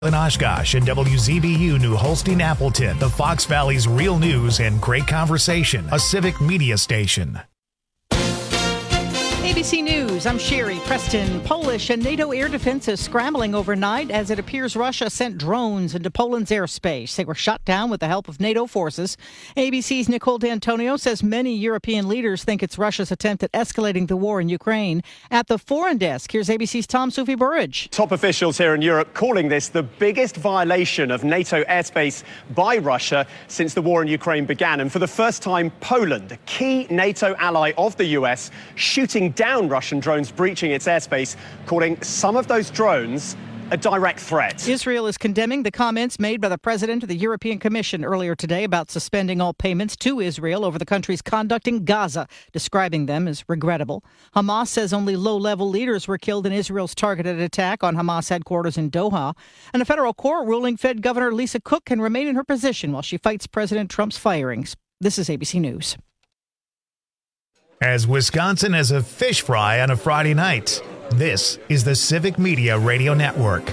In Oshkosh and WZBU New Holstein Appleton, the Fox Valley's real news and great conversation, a civic media station. ABC News, I'm Sherry Preston. Polish and NATO air defense is scrambling overnight as it appears Russia sent drones into Poland's airspace. They were shot down with the help of NATO forces. ABC's Nicole D'Antonio says many European leaders think it's Russia's attempt at escalating the war in Ukraine. At the foreign desk, here's ABC's Tom Sufi Burridge. Top officials here in Europe calling this the biggest violation of NATO airspace by Russia since the war in Ukraine began. And for the first time, Poland, a key NATO ally of the US, shooting down Russian drones breaching its airspace, calling some of those drones a direct threat. Israel is condemning the comments made by the president of the European Commission earlier today about suspending all payments to Israel over the country's conduct in Gaza, describing them as regrettable. Hamas says only low-level leaders were killed in Israel's targeted attack on Hamas headquarters in Doha. And a federal court ruling Fed Governor Lisa Cook can remain in her position while she fights President Trump's firings. This is ABC News. As Wisconsin as a fish fry on a Friday night, this is the Civic Media Radio Network.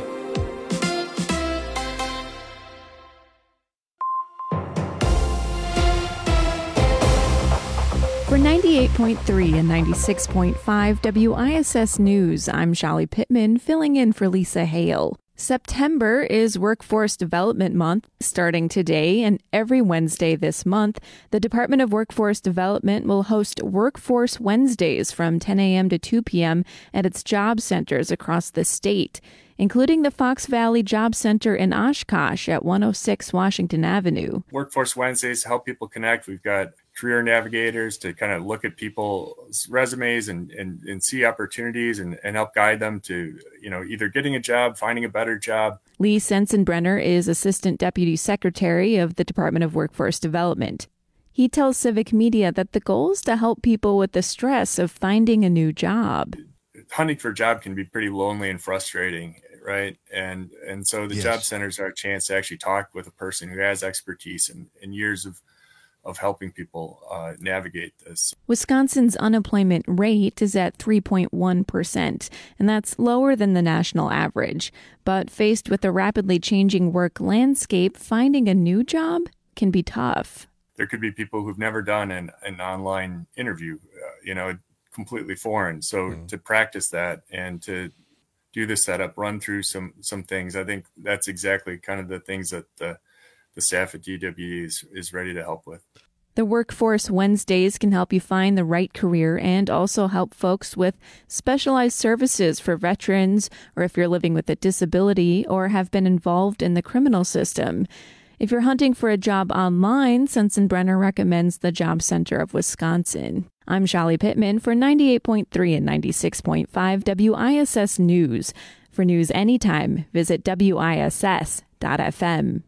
For 98.3 and 96.5 WISS News, I'm Shelly Pittman, filling in for Lisa Hale. September is Workforce Development Month. Starting today and every Wednesday this month, the Department of Workforce Development will host Workforce Wednesdays from 10 a.m. to 2 p.m. at its job centers across the state, including the Fox Valley Job Center in Oshkosh at 106 Washington Avenue. Workforce Wednesdays help people connect. We've got career navigators to kind of look at people's resumes and see opportunities and help guide them to, either getting a job, finding a better job. Lee Sensenbrenner is Assistant Deputy Secretary of the Department of Workforce Development. He tells Civic Media that the goal is to help people with the stress of finding a new job. Hunting for a job can be pretty lonely and frustrating, right? And so the job centers are a chance to actually talk with a person who has expertise and years of helping people navigate this. Wisconsin's unemployment rate is at 3.1%, and that's lower than the national average. But faced with a rapidly changing work landscape, finding a new job can be tough. There could be people who've never done an online interview, completely foreign. So to practice that and to do the setup, run through some things, I think that's exactly kind of the things that the staff at DWE is ready to help with. The Workforce Wednesdays can help you find the right career and also help folks with specialized services for veterans or if you're living with a disability or have been involved in the criminal system. If you're hunting for a job online, Sensenbrenner recommends the Job Center of Wisconsin. I'm Shelly Pittman for 98.3 and 96.5 WISS News. For news anytime, visit WISS.FM.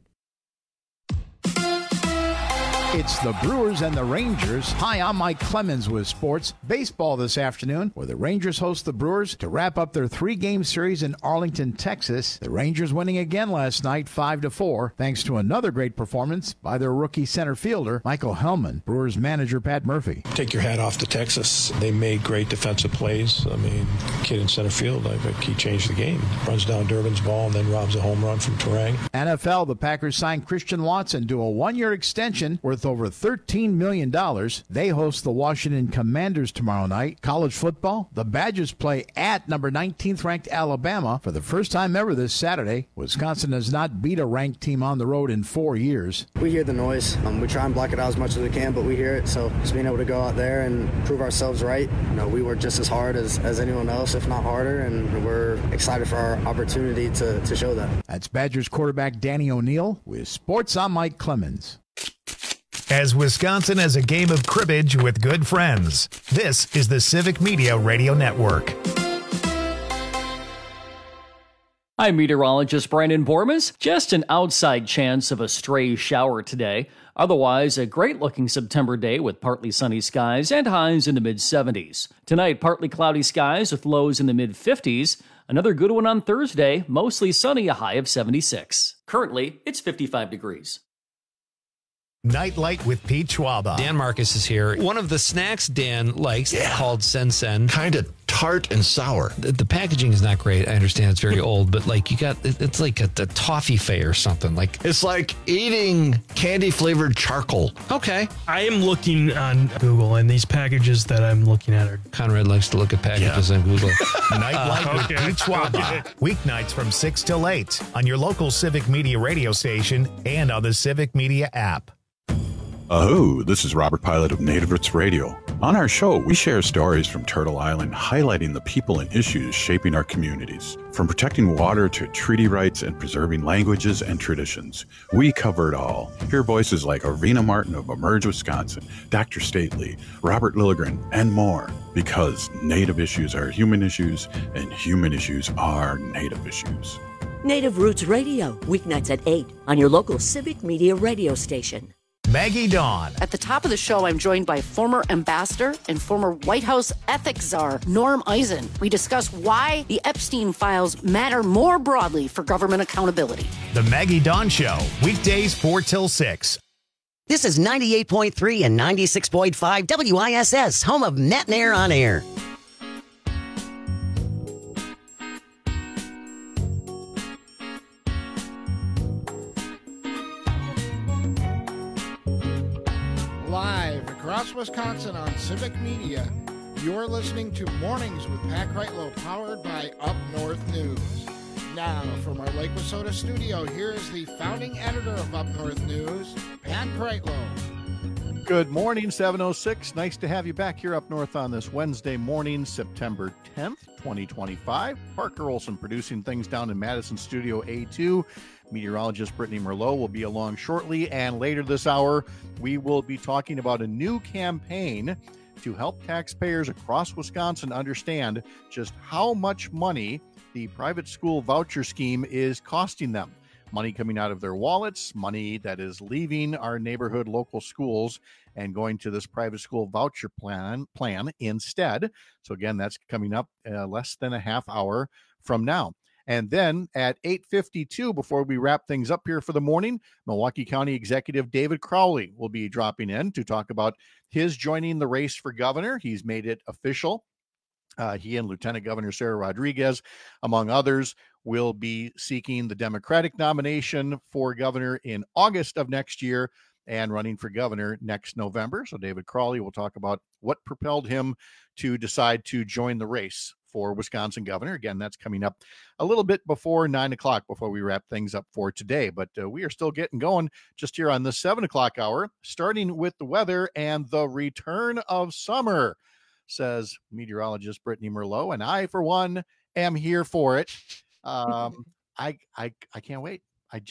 It's the Brewers and the Rangers. Hi, I'm Mike Clemens with sports. Baseball this afternoon, where the Rangers host the Brewers to wrap up their 3-game series in Arlington, Texas. The Rangers winning again last night, 5-4, thanks to another great performance by their rookie center fielder, Michael Hellman. Brewers manager Pat Murphy. Take your hat off to Texas. They made great defensive plays. Kid in center field, I think he changed the game. Runs down Durbin's ball and then robs a home run from Terang. NFL, the Packers signed Christian Watson to a 1-year extension worth over $13 million. They host the Washington Commanders tomorrow night. College football, the Badgers play at number 19th ranked Alabama for the first time ever this Saturday. Wisconsin has not beat a ranked team on the road in 4 years. We hear the noise. We try and block it out as much as we can, but we hear it. So just being able to go out there and prove ourselves right. We work just as hard as anyone else, if not harder, and we're excited for our opportunity to show that. That's Badgers quarterback Danny O'Neill with Sports. I'm Mike Clemens. As Wisconsin as a game of cribbage with good friends, this is the Civic Media Radio Network. I'm meteorologist Brandon Bormas. Just an outside chance of a stray shower today. Otherwise, a great-looking September day with partly sunny skies and highs in the mid-70s. Tonight, partly cloudy skies with lows in the mid-50s. Another good one on Thursday, mostly sunny, a high of 76. Currently, it's 55 degrees. Nightlight with Pete Schwaba. Dan Marcus is here. One of the snacks Dan likes called Sen-Sen. Kind of tart and sour. The packaging is not great. I understand it's very old, but like it's like a toffee fay or something. Like it's like eating candy flavored charcoal. Okay. I am looking on Google, and these packages that I'm looking at are... Conrad likes to look at packages on Google. Nightlight with Pete Schwaba. Weeknights from 6 till 8 on your local Civic Media radio station and on the Civic Media app. Oh, this is Robert Pilot of Native Roots Radio. On our show, we share stories from Turtle Island highlighting the people and issues shaping our communities. From protecting water to treaty rights and preserving languages and traditions, we cover it all. Hear voices like Arena Martin of Emerge, Wisconsin, Dr. Stately, Robert Lilligren, and more. Because Native issues are human issues, and human issues are Native issues. Native Roots Radio, weeknights at 8 on your local Civic Media radio station. Maggie Dawn. At the top of the show, I'm joined by former ambassador and former White House ethics czar, Norm Eisen. We discuss why the Epstein files matter more broadly for government accountability. The Maggie Dawn Show, weekdays 4 till 6. This is 98.3 and 96.5 WISS, home of Matt and Air on Air. Live across Wisconsin on Civic Media, you're listening to Mornings with Pat Kreitlow, powered by Up North News. Now, from our Lake Wissota studio, here is the founding editor of Up North News, Pat Kreitlow. Good morning, 7:06. Nice to have you back here up north on this Wednesday morning, September 10th, 2025. Parker Olson producing things down in Madison Studio A2. Meteorologist Brittany Merlot will be along shortly, and later this hour, we will be talking about a new campaign to help taxpayers across Wisconsin understand just how much money the private school voucher scheme is costing them. Money coming out of their wallets, money that is leaving our neighborhood local schools and going to this private school voucher plan instead. So again, that's coming up less than a half hour from now. And then at 8:52, before we wrap things up here for the morning, Milwaukee County Executive David Crowley will be dropping in to talk about his joining the race for governor. He's made it official. He and Lieutenant Governor Sarah Rodriguez, among others, will be seeking the Democratic nomination for governor in August of next year and running for governor next November. So David Crowley will talk about what propelled him to decide to join the race for Wisconsin governor. Again, that's coming up a little bit before 9 o'clock before we wrap things up for today. But we are still getting going just here on the 7 o'clock hour, starting with the weather and the return of summer, says meteorologist Brittany Merlot. And I, for one, am here for it. I can't wait.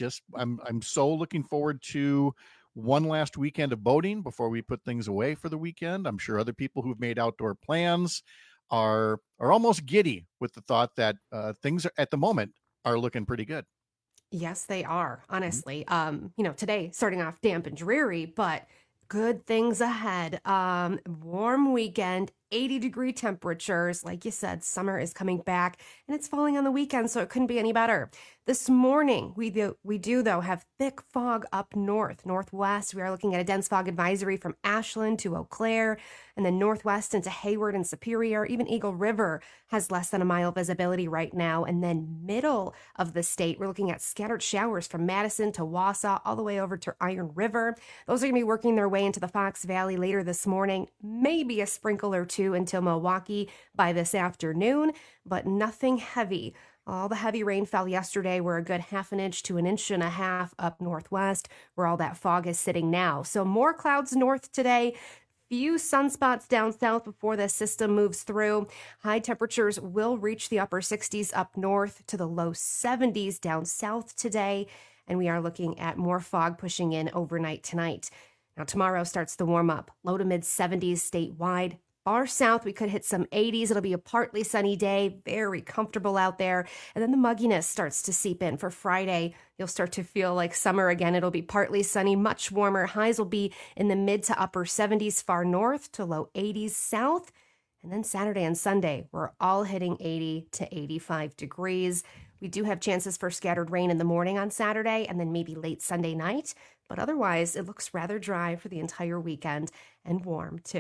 I'm so looking forward to one last weekend of boating before we put things away for the weekend. I'm sure other people who've made outdoor plans are almost giddy with the thought that things are, at the moment, are looking pretty good. Yes, they are, honestly. Today starting off damp and dreary, but good things ahead. Warm weekend, 80-degree temperatures. Like you said, summer is coming back, and it's falling on the weekend, so it couldn't be any better. This morning, we do though have thick fog up northwest. We are looking at a dense fog advisory from Ashland to Eau Claire, and then northwest into Hayward and Superior. Even Eagle River has less than a mile visibility right now. And then middle of the state, we're looking at scattered showers from Madison to Wausau, all the way over to Iron River. Those are going to be working their way into the Fox Valley later this morning. Maybe a sprinkle or two until Milwaukee by this afternoon, but nothing heavy. All the heavy rain fell yesterday. We're a good 1/2 inch to 1.5 inches up northwest, where all that fog is sitting now. So more clouds north today. Few sunspots down south before the system moves through. High temperatures will reach the upper 60s up north to the low 70s down south today. And we are looking at more fog pushing in overnight tonight. Now tomorrow starts the warm up. Low to mid 70s statewide. Far south, we could hit some 80s. It'll be a partly sunny day, very comfortable out there. And then the mugginess starts to seep in for Friday. You'll start to feel like summer again. It'll be partly sunny, much warmer. Highs will be in the mid to upper 70s far north to low 80s south. And then Saturday and Sunday, we're all hitting 80 to 85 degrees. We do have chances for scattered rain in the morning on Saturday and then maybe late Sunday night. But otherwise, it looks rather dry for the entire weekend and warm too.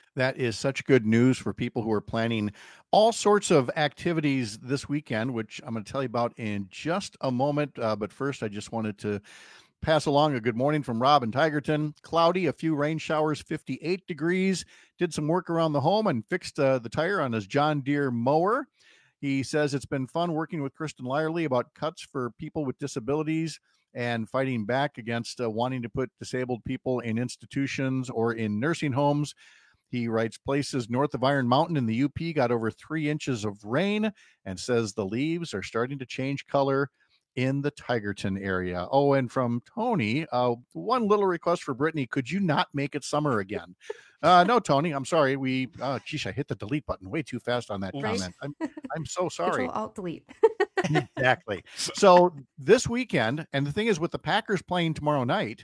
That is such good news for people who are planning all sorts of activities this weekend, which I'm going to tell you about in just a moment. But first, I just wanted to pass along a good morning from Rob in Tigerton. Cloudy, a few rain showers, 58 degrees. Did some work around the home and fixed the tire on his John Deere mower. He says it's been fun working with Kristen Lyerly about cuts for people with disabilities and fighting back against wanting to put disabled people in institutions or in nursing homes. He writes, places north of Iron Mountain in the UP got over 3 inches of rain, and says the leaves are starting to change color in the Tigerton area. Oh, and from Tony, one little request for Brittany. Could you not make it summer again? No, Tony, I'm sorry. I hit the delete button way too fast on that comment. I'm so sorry. Control-Alt-Delete. Exactly. So this weekend, and the thing is with the Packers playing tomorrow night,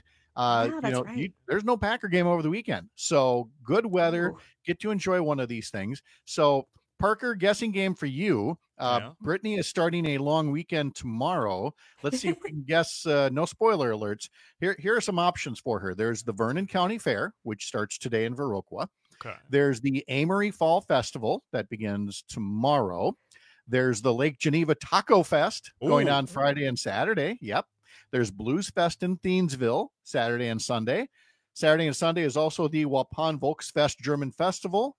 there's no Packer game over the weekend. So good weather, get to enjoy one of these things. So Parker, guessing game for you. Brittany is starting a long weekend tomorrow. Let's see if we can guess. No spoiler alerts. Here are some options for her. There's the Vernon County Fair, which starts today in Viroqua. Okay. There's the Amory Fall Festival that begins tomorrow. There's the Lake Geneva Taco Fest going on Friday and Saturday. Yep. There's Blues Fest in Thiensville, Saturday and Sunday. Saturday and Sunday is also the Waupun Volksfest German Festival.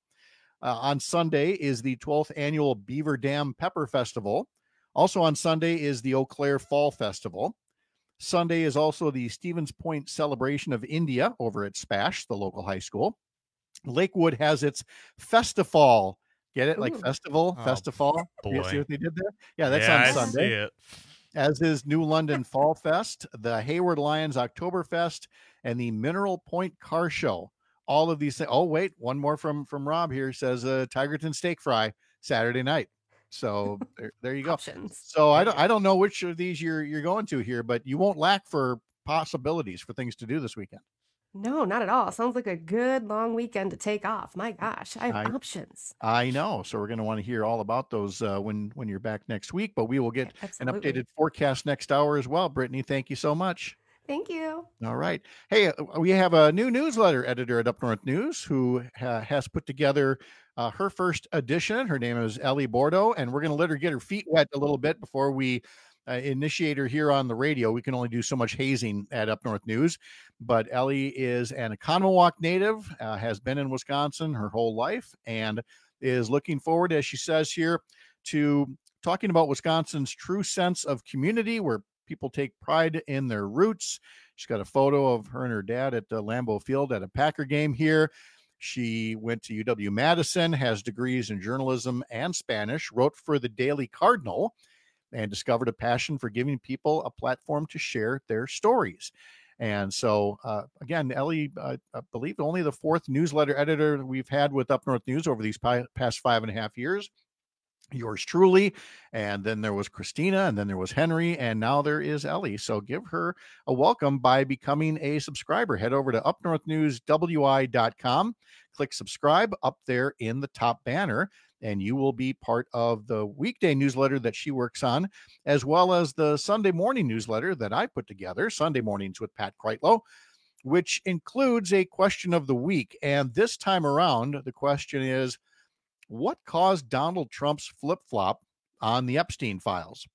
On Sunday is the 12th annual Beaver Dam Pepper Festival. Also on Sunday is the Eau Claire Fall Festival. Sunday is also the Stevens Point Celebration of India over at Spash, the local high school. Lakewood has its Festifall. Get it? Like festival, Festifall. Boy. You see what they did there? Yeah, that's on Sunday. I see it. As is New London Fall Fest, the Hayward Lions Oktoberfest, and the Mineral Point Car Show. All of these things. Oh, wait, one more from Rob here. Says Tigerton Steak Fry Saturday night. So there you go. Options. So I don't know which of these you're going to here, but you won't lack for possibilities for things to do this weekend. No, not at all. Sounds like a good long weekend to take off. My gosh, I have options. I know. So we're going to want to hear all about those when you're back next week, but we will get an updated forecast next hour as well. Brittany, thank you so much. Thank you. All right. Hey, we have a new newsletter editor at Up North News who has put together her first edition. Her name is Ellie Bordeaux, and we're going to let her get her feet wet a little bit before we initiate her here on the radio. We can only do so much hazing at Up North News, but Ellie is an Economowalk native, has been in Wisconsin her whole life, and is looking forward, as she says here, to talking about Wisconsin's true sense of community, where people take pride in their roots. She's got a photo of her and her dad at Lambeau Field at a Packer game here. She went to UW-Madison, has degrees in journalism and Spanish, wrote for the Daily Cardinal, and discovered a passion for giving people a platform to share their stories. And so, again, Ellie, I believe only the fourth newsletter editor we've had with Up North News over these past 5.5 years. Yours truly, and then there was Christina, and then there was Henry, and now there is Ellie. So give her a welcome by becoming a subscriber. Head over to upnorthnewswi.com, click subscribe up there in the top banner, and you will be part of the weekday newsletter that she works on, as well as the Sunday morning newsletter that I put together, Sunday Mornings with Pat Kreitlow, which includes a question of the week. And this time around, the question is, what caused Donald Trump's flip-flop on the Epstein files?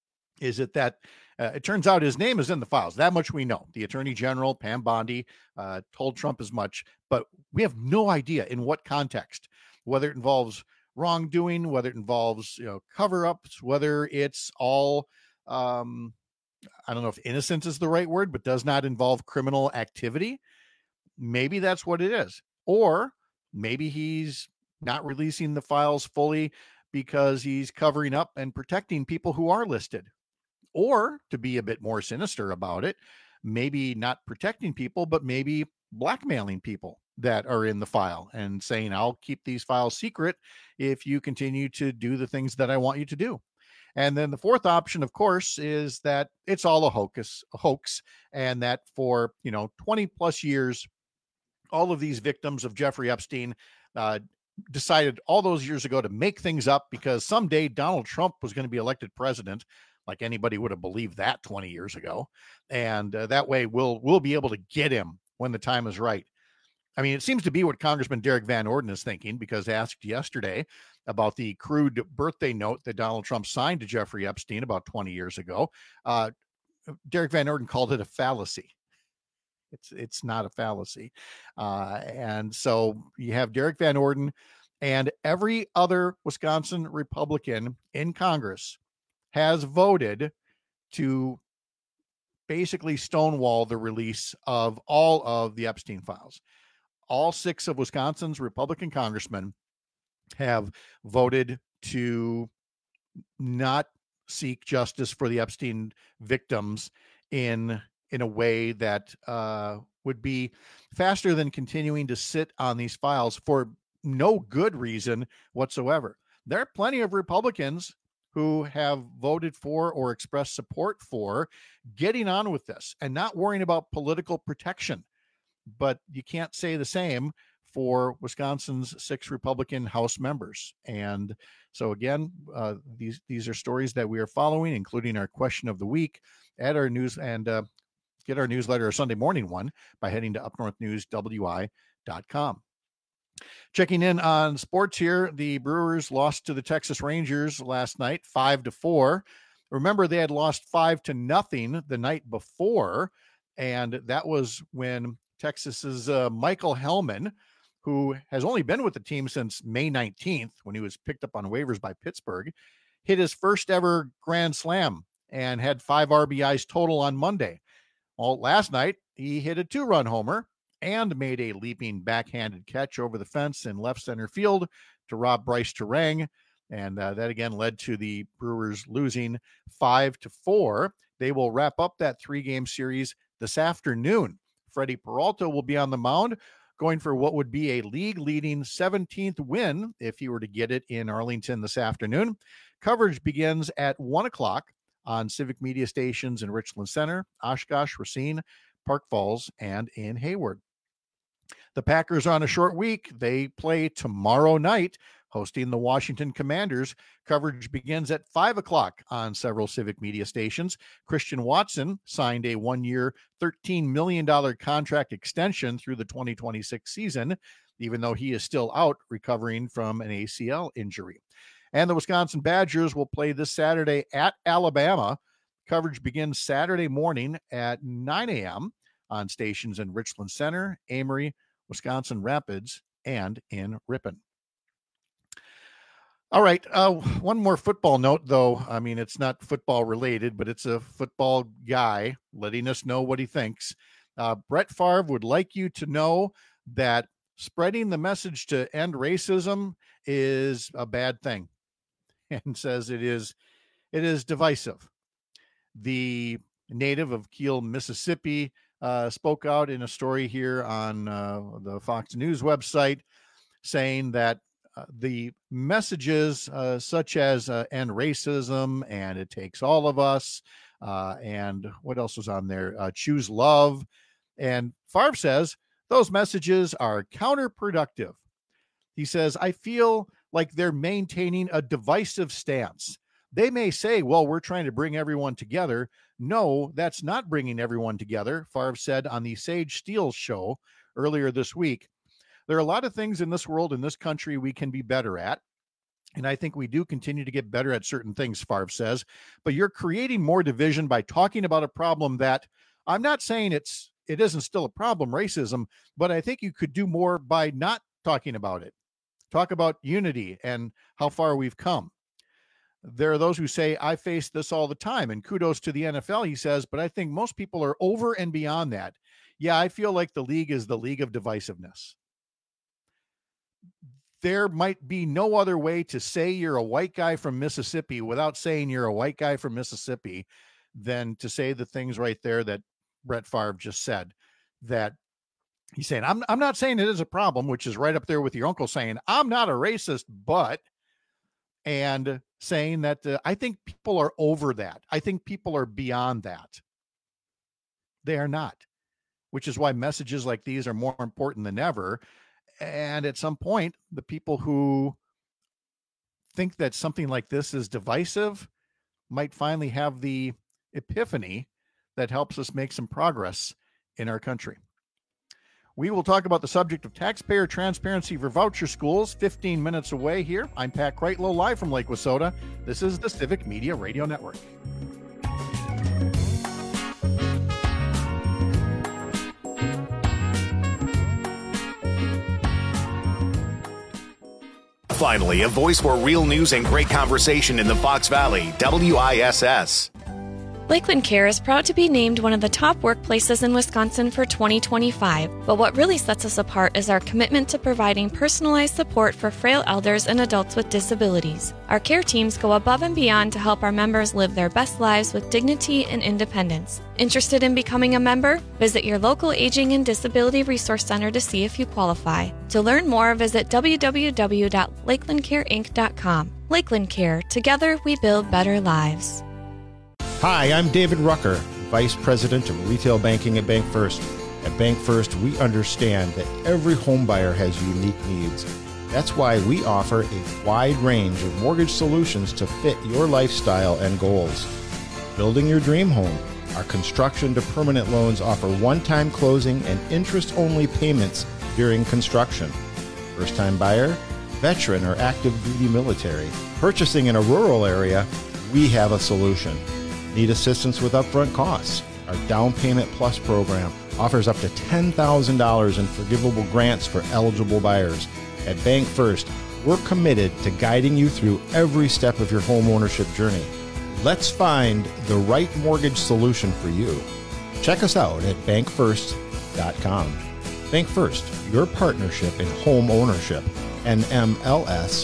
Is it that it turns out his name is in the files? That much we know. The Attorney General, Pam Bondi, told Trump as much, but we have no idea in what context, whether it involves wrongdoing, whether it involves cover-ups, whether it's all, I don't know if innocent is the right word, but does not involve criminal activity. Maybe that's what it is. Or maybe he's not releasing the files fully because he's covering up and protecting people who are listed. Or, to be a bit more sinister about it, maybe not protecting people, but maybe blackmailing people that are in the file and saying, I'll keep these files secret if you continue to do the things that I want you to do. And then the fourth option, of course, is that it's all a hoax, and that for 20 plus years, all of these victims of Jeffrey Epstein decided all those years ago to make things up because someday Donald Trump was going to be elected president. Like anybody would have believed that 20 years ago. And that way we'll be able to get him when the time is right. I mean, it seems to be what Congressman Derek Van Orden is thinking, because asked yesterday about the crude birthday note that Donald Trump signed to Jeffrey Epstein about 20 years ago, Derek Van Orden called it a fallacy. It's not a fallacy. And so you have Derek Van Orden and every other Wisconsin Republican in Congress has voted to basically stonewall the release of all of the Epstein files. All 6 of Wisconsin's Republican congressmen have voted to not seek justice for the Epstein victims in a way that would be faster than continuing to sit on these files for no good reason whatsoever. There are plenty of Republicans who have voted for or expressed support for getting on with this and not worrying about political protection. But you can't say the same for Wisconsin's 6 Republican House members. And so again, these are stories that we are following, including our question of the week at our news, and get our newsletter, a Sunday morning one, by heading to upnorthnewswi.com. Checking in on sports here, the Brewers lost to the Texas Rangers last night, 5-4. Remember, they had lost 5-0 the night before, and that was when Texas's Michael Hellman, who has only been with the team since May 19th, when he was picked up on waivers by Pittsburgh, hit his first ever grand slam and had 5 RBIs total on Monday. Well, last night, he hit a 2-run homer and made a leaping backhanded catch over the fence in left center field to rob Bryce Terang. And that again led to the Brewers losing 5-4. They will wrap up that 3-game series this afternoon. Freddie Peralta will be on the mound, going for what would be a league-leading 17th win if he were to get it in Arlington this afternoon. Coverage begins at 1 o'clock on Civic Media stations in Richland Center, Oshkosh, Racine, Park Falls, and in Hayward. The Packers are on a short week. They play tomorrow night, hosting the Washington Commanders. Coverage begins at 5 o'clock on several Civic Media stations. Christian Watson signed a 1-year, $13 million contract extension through the 2026 season, even though he is still out recovering from an ACL injury. And the Wisconsin Badgers will play this Saturday at Alabama. Coverage begins Saturday morning at 9 a.m. on stations in Richland Center, Amory, Wisconsin Rapids, and in Ripon. All right. One more football note, though. I mean, it's not football related, but it's a football guy letting us know what he thinks. Brett Favre would like you to know that spreading the message to end racism is a bad thing, and says it is divisive. The native of Kiel, Mississippi, spoke out in a story here on the Fox News website, saying that the messages such as end racism and it takes all of us, and what else was on there? Choose love. And Favre says those messages are counterproductive. He says, I feel like they're maintaining a divisive stance. They may say, well, we're trying to bring everyone together. No, that's not bringing everyone together, Favre said on the Sage Steele show earlier this week. There are a lot of things in this world, in this country, we can be better at. And I think we do continue to get better at certain things, Favre says. But you're creating more division by talking about a problem that I'm not saying it isn't still a problem, racism, but I think you could do more by not talking about it. Talk about unity and how far we've come. There are those who say, I face this all the time, and kudos to the NFL, he says, but I think most people are over and beyond that. Yeah, I feel like the league is the league of divisiveness. There might be no other way to say you're a white guy from Mississippi without saying you're a white guy from Mississippi than to say the things right there that Brett Favre just said. That he's saying, I'm not saying it is a problem, which is right up there with your uncle saying, I'm not a racist, but, and saying that I think people are over that. I think people are beyond that. They are not, which is why messages like these are more important than ever. And at some point, the people who think that something like this is divisive might finally have the epiphany that helps us make some progress in our country. We will talk about the subject of taxpayer transparency for voucher schools 15 minutes away here. I'm Pat Kreitlow, live from Lake Wissota. This is the Civic Media Radio Network. Finally, a voice for real news and great conversation in the Fox Valley, WISS. Lakeland Care is proud to be named one of the top workplaces in Wisconsin for 2025, but what really sets us apart is our commitment to providing personalized support for frail elders and adults with disabilities. Our care teams go above and beyond to help our members live their best lives with dignity and independence. Interested in becoming a member? Visit your local Aging and Disability Resource Center to see if you qualify. To learn more, visit www.lakelandcareinc.com. Lakeland Care. Together, we build better lives. Hi, I'm David Rucker, Vice President of Retail Banking at Bank First. At Bank First, we understand that every home buyer has unique needs. That's why we offer a wide range of mortgage solutions to fit your lifestyle and goals. Building your dream home, our construction to permanent loans offer one-time closing and interest-only payments during construction. First-time buyer, veteran, or active duty military. Purchasing in a rural area, we have a solution. Need assistance with upfront costs? Our Down Payment Plus program offers up to $10,000 in forgivable grants for eligible buyers. At Bank First, we're committed to guiding you through every step of your home ownership journey. Let's find the right mortgage solution for you. Check us out at bankfirst.com. Bank First, your partnership in home ownership. NMLS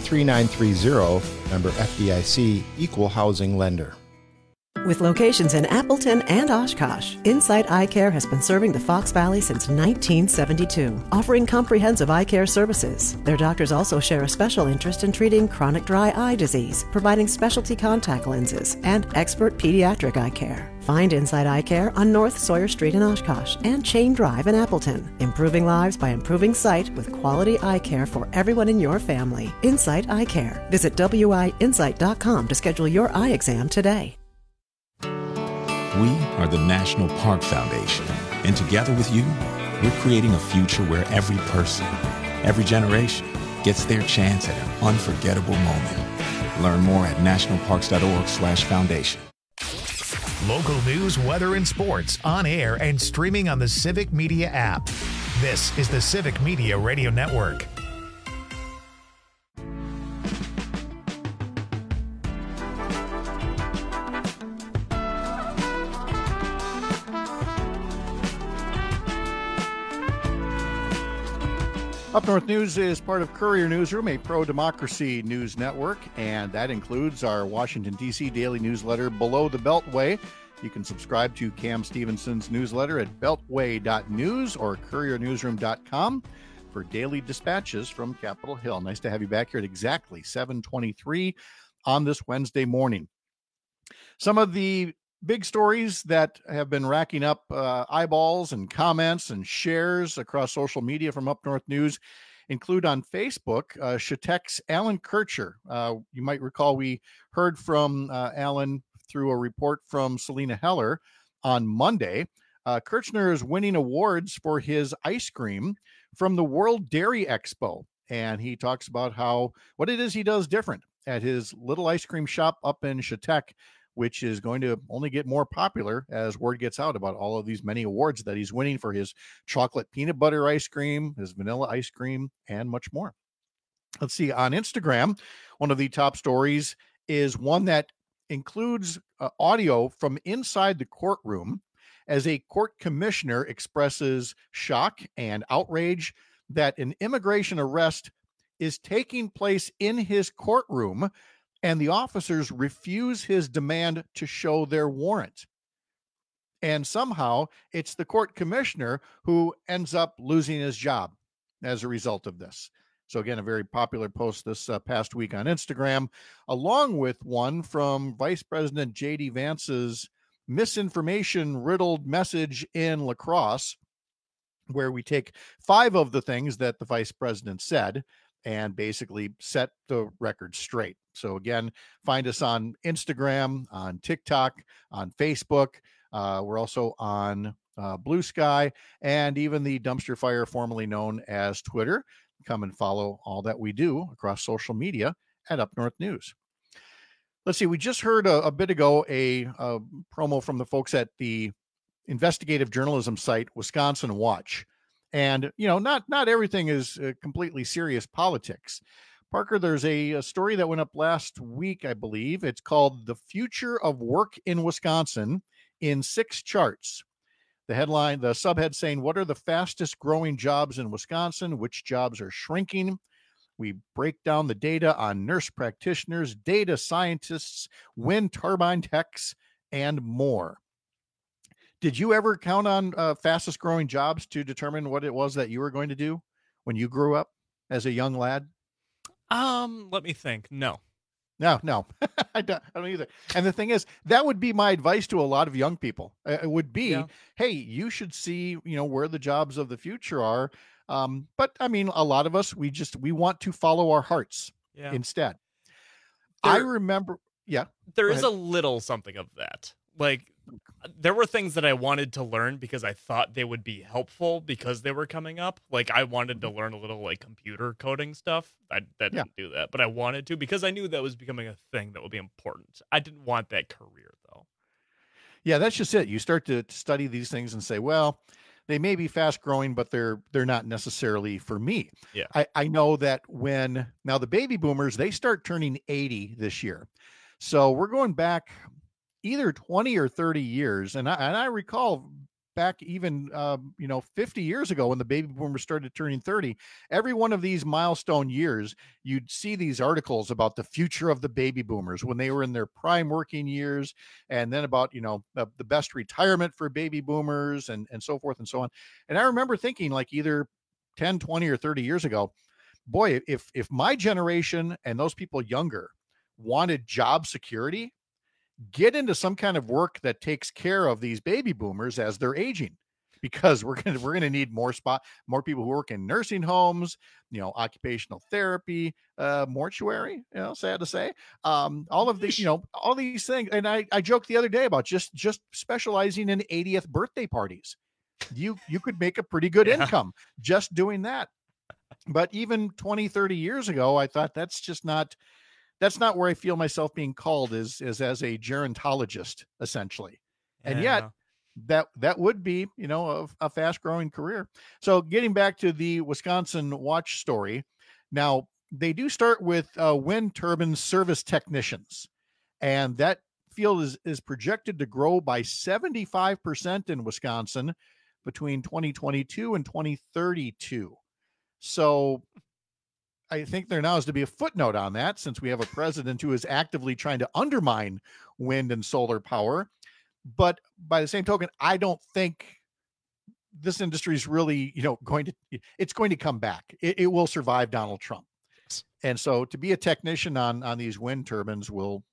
13930, member FDIC, equal housing lender. With locations in Appleton and Oshkosh, Insight Eye Care has been serving the Fox Valley since 1972, offering comprehensive eye care services. Their doctors also share a special interest in treating chronic dry eye disease, providing specialty contact lenses, and expert pediatric eye care. Find Insight Eye Care on North Sawyer Street in Oshkosh and Chain Drive in Appleton, improving lives by improving sight with quality eye care for everyone in your family. Insight Eye Care. Visit WIInsight.com to schedule your eye exam today. We are the National Park Foundation, and together with you, we're creating a future where every person, every generation, gets their chance at an unforgettable moment. Learn more at nationalparks.org/foundation. Local news, weather, and sports on air and streaming on the Civic Media app. This is the Civic Media Radio Network. Up North News is part of Courier Newsroom, a pro-democracy news network, and that includes our Washington, D.C. daily newsletter, Below the Beltway. You can subscribe to Cam Stevenson's newsletter at beltway.news or couriernewsroom.com for daily dispatches from Capitol Hill. Nice to have you back here at exactly 7:23 on this Wednesday morning. Some of the big stories that have been racking up eyeballs and comments and shares across social media from Up North News include on Facebook, Chautauqua's Alan Kircher. You might recall we heard from Alan through a report from Selena Heller on Monday. Kirchner is winning awards for his ice cream from the World Dairy Expo. And he talks about what it is he does different at his little ice cream shop up in Chautauqua, which is going to only get more popular as word gets out about all of these many awards that he's winning for his chocolate peanut butter ice cream, his vanilla ice cream, and much more. Let's see, on Instagram, one of the top stories is one that includes audio from inside the courtroom as a court commissioner expresses shock and outrage that an immigration arrest is taking place in his courtroom and the officers refuse his demand to show their warrant. And somehow it's the court commissioner who ends up losing his job as a result of this. So again, a very popular post this past week on Instagram, along with one from Vice President J.D. Vance's misinformation-riddled message in La Crosse, where we take 5 of the things that the vice president said and basically set the record straight. So again, find us on Instagram, on TikTok, on Facebook, We're also on Blue Sky and even the Dumpster Fire, formerly known as Twitter. Come and follow all that we do across social media at Up North News. Let's see. We just heard a bit ago a promo from the folks at the investigative journalism site Wisconsin Watch. And, not everything is completely serious politics. Parker, there's a story that went up last week, I believe. It's called The Future of Work in Wisconsin in 6 charts. The headline, the subhead saying, what are the fastest growing jobs in Wisconsin? Which jobs are shrinking? We break down the data on nurse practitioners, data scientists, wind turbine techs, and more. Did you ever count on fastest growing jobs to determine what it was that you were going to do when you grew up as a young lad? Let me think. No. I don't either. And the thing is, that would be my advice to a lot of young people. It would be, hey, you should see, where the jobs of the future are. But I mean, a lot of us, we want to follow our hearts instead. I remember. Yeah. There is a little something of that. Like, there were things that I wanted to learn because I thought they would be helpful because they were coming up. Like, I wanted to learn a little like computer coding stuff. I didn't do that, but I wanted to because I knew that was becoming a thing that would be important. I didn't want that career though. Yeah, that's just it. You start to study these things and say, well, they may be fast growing, but they're not necessarily for me. Yeah. I know that now the baby boomers, they start turning 80 this year. So we're going back either 20 or 30 years. And I recall back even, 50 years ago when the baby boomers started turning 30, every one of these milestone years, you'd see these articles about the future of the baby boomers when they were in their prime working years, and then about, the best retirement for baby boomers and so forth and so on. And I remember thinking, like, either 10, 20 or 30 years ago, boy, if my generation and those people younger wanted job security, get into some kind of work that takes care of these baby boomers as they're aging, because we're going to need more people who work in nursing homes, occupational therapy, mortuary, sad to say, all of these, all these things. And I joked the other day about just specializing in 80th birthday parties. You could make a pretty good income just doing that. But even 20, 30 years ago, I thought that's not where I feel myself being called as a gerontologist, essentially. And yet that would be, a fast growing career. So getting back to the Wisconsin Watch story. Now they do start with wind turbine service technicians, and that field is projected to grow by 75% in Wisconsin between 2022 and 2032. So I think there now is to be a footnote on that, since we have a president who is actively trying to undermine wind and solar power. But by the same token, I don't think this industry is really, it's going to come back. It will survive Donald Trump. And so to be a technician on these wind turbines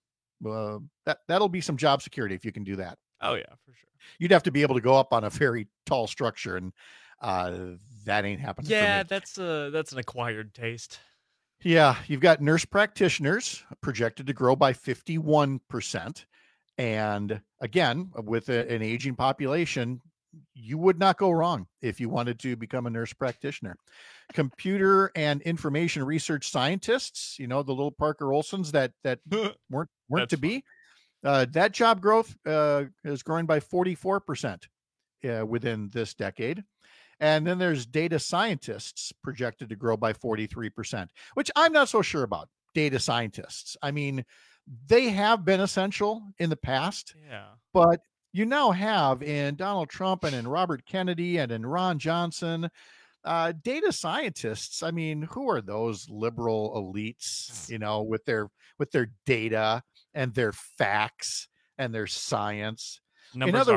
that'll be some job security if you can do that. Oh yeah, for sure. You'd have to be able to go up on a very tall structure, and that ain't happening. Yeah, that's an acquired taste. Yeah, you've got nurse practitioners projected to grow by 51%. And again, with an aging population, you would not go wrong if you wanted to become a nurse practitioner. Computer and information research scientists, the little Parker Olsons that weren't to be. That job growth is growing by 44% within this decade. And then there's data scientists projected to grow by 43%, which I'm not so sure about. Data scientists. I mean, they have been essential in the past, but you now have in Donald Trump and in Robert Kennedy and in Ron Johnson, data scientists. I mean, who are those liberal elites, with their data and their facts and their science? In other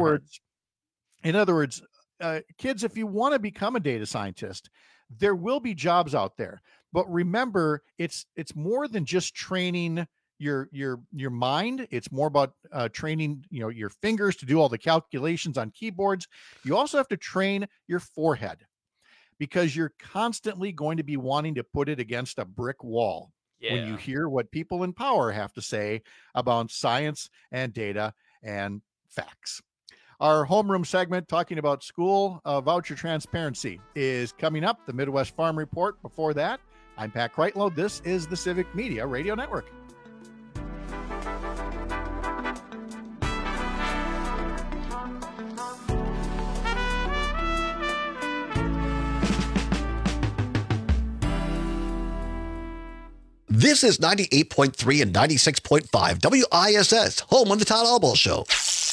words, kids, if you want to become a data scientist, there will be jobs out there. But remember, it's more than just training your mind. It's more about training, your fingers to do all the calculations on keyboards. You also have to train your forehead, because you're constantly going to be wanting to put it against a brick wall when you hear what people in power have to say about science and data and facts. Our homeroom segment talking about school voucher transparency is coming up. The Midwest Farm Report. Before that, I'm Pat Kreitlow. This is the Civic Media Radio Network. This is 98.3 and 96.5 WISS, home on the Todd Albaugh Show.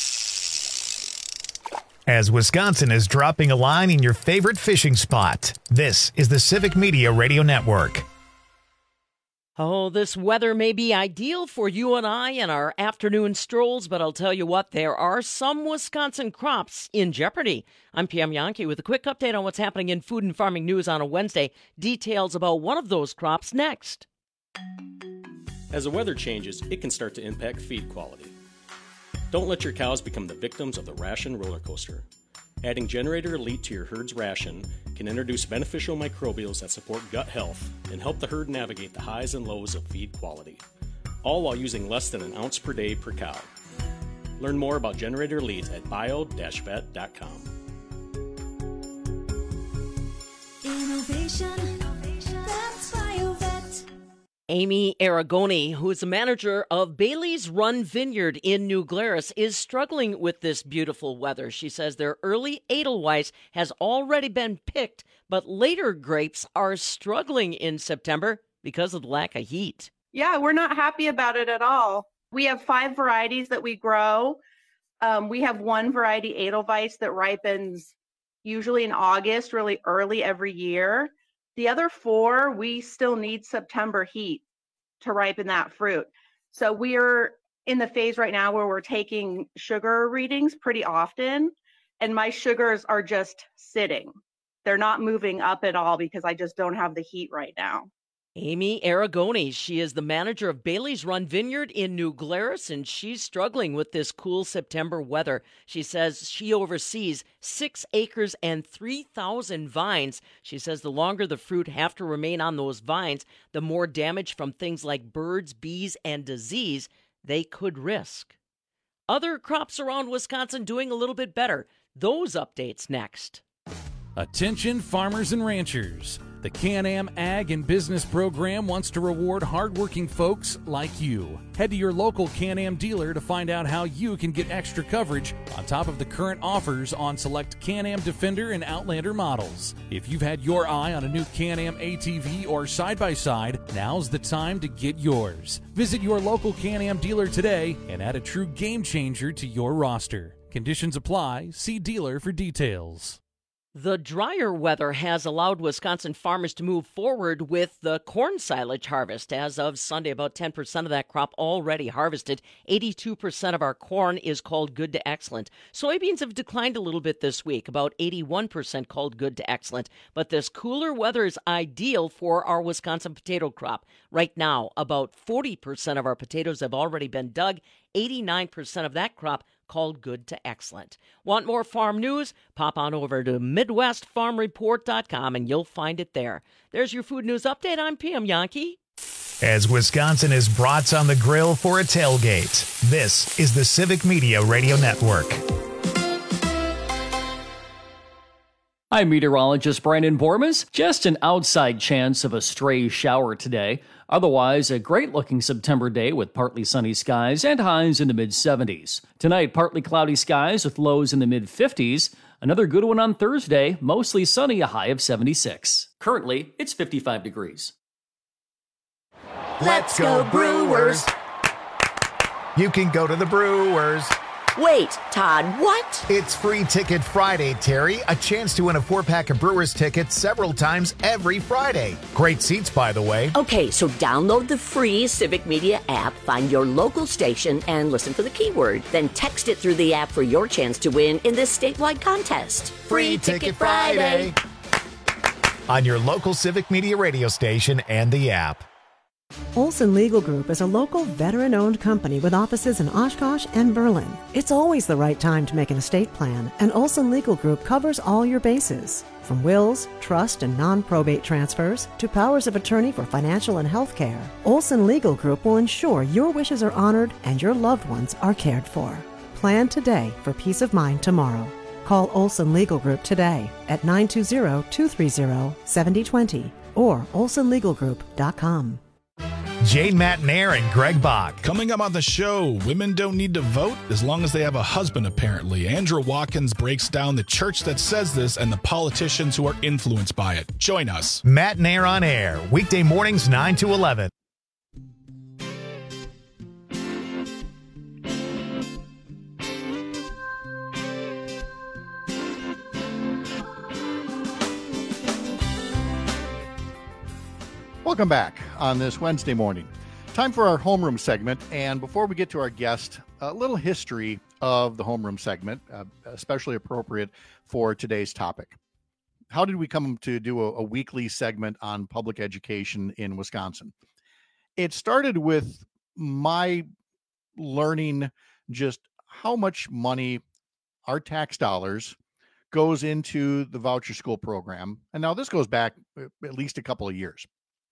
As Wisconsin is dropping a line in your favorite fishing spot, this is the Civic Media Radio Network. Oh, this weather may be ideal for you and I and our afternoon strolls, but I'll tell you what, there are some Wisconsin crops in jeopardy. I'm PM Yankee with a quick update on what's happening in food and farming news on a Wednesday. Details about one of those crops next. As the weather changes, it can start to impact feed quality. Don't let your cows become the victims of the ration roller coaster. Adding Generator Elite to your herd's ration can introduce beneficial microbials that support gut health and help the herd navigate the highs and lows of feed quality, all while using less than an ounce per day per cow. Learn more about Generator Elite at bio-vet.com. Innovation. That's BioVet. Amy Aragoni, who is the manager of Bailey's Run Vineyard in New Glarus, is struggling with this beautiful weather. She says their early Edelweiss has already been picked, but later grapes are struggling in September because of the lack of heat. Yeah, we're not happy about it at all. We have 5 varieties that we grow. We have one variety, Edelweiss, that ripens usually in August, really early every year. The other 4, we still need September heat to ripen that fruit. So we're in the phase right now where we're taking sugar readings pretty often, and my sugars are just sitting. They're not moving up at all because I just don't have the heat right now. Amy Aragoni, she is the manager of Bailey's Run Vineyard in New Glarus, and she's struggling with this cool September weather. She says she oversees 6 acres and 3,000 vines. She says the longer the fruit have to remain on those vines, the more damage from things like birds, bees, and disease they could risk. Other crops around Wisconsin doing a little bit better. Those updates next. Attention farmers and ranchers. The Can-Am Ag and Business Program wants to reward hardworking folks like you. Head to your local Can-Am dealer to find out how you can get extra coverage on top of the current offers on select Can-Am Defender and Outlander models. If you've had your eye on a new Can-Am ATV or side-by-side, now's the time to get yours. Visit your local Can-Am dealer today and add a true game changer to your roster. Conditions apply. See dealer for details. The drier weather has allowed Wisconsin farmers to move forward with the corn silage harvest. As of Sunday, about 10% of that crop already harvested. 82% of our corn is called good to excellent. Soybeans have declined a little bit this week, about 81% called good to excellent. But this cooler weather is ideal for our Wisconsin potato crop. Right now, about 40% of our potatoes have already been dug. 89% of that crop called good to excellent. Want more farm news? Pop on over to MidwestFarmReport.com and you'll find it there. There's your food news update. I'm PM Yankee. As Wisconsin is brats on the grill for a tailgate, this is the Civic Media Radio Network. I'm meteorologist Brandon Bormas. Just an outside chance of a stray shower today. Otherwise, a great-looking September day with partly sunny skies and highs in the mid-70s. Tonight, partly cloudy skies with lows in the mid-50s. Another good one on Thursday, mostly sunny, a high of 76. Currently, it's 55 degrees. Let's go Brewers! You can go to the Brewers. Wait, Todd, what? It's Free Ticket Friday, Terry. A chance to win a 4-pack of Brewers tickets several times every Friday. Great seats, by the way. Okay, so download the free Civic Media app, find your local station, and listen for the keyword. Then text it through the app for your chance to win in this statewide contest. Free Ticket Friday. On your local Civic Media radio station and the app. Olson Legal Group is a local veteran-owned company with offices in Oshkosh and Berlin. It's always the right time to make an estate plan, and Olson Legal Group covers all your bases. From wills, trust, and non-probate transfers to powers of attorney for financial and health care, Olson Legal Group will ensure your wishes are honored and your loved ones are cared for. Plan today for peace of mind tomorrow. Call Olson Legal Group today at 920-230-7020 or olsonlegalgroup.com. Jane Matnair and Greg Bach. Coming up on the show, women don't need to vote as long as they have a husband, apparently. Andrew Watkins breaks down the church that says this and the politicians who are influenced by it. Join us. Matnair on Air, weekday mornings 9 to 11. Welcome back on this Wednesday morning. Time for our homeroom segment. And before we get to our guest, a little history of the homeroom segment, especially appropriate for today's topic. How did we come to do a weekly segment on public education in Wisconsin? It started with my learning just how much money our tax dollars goes into the voucher school program. And now this goes back at least a couple of years.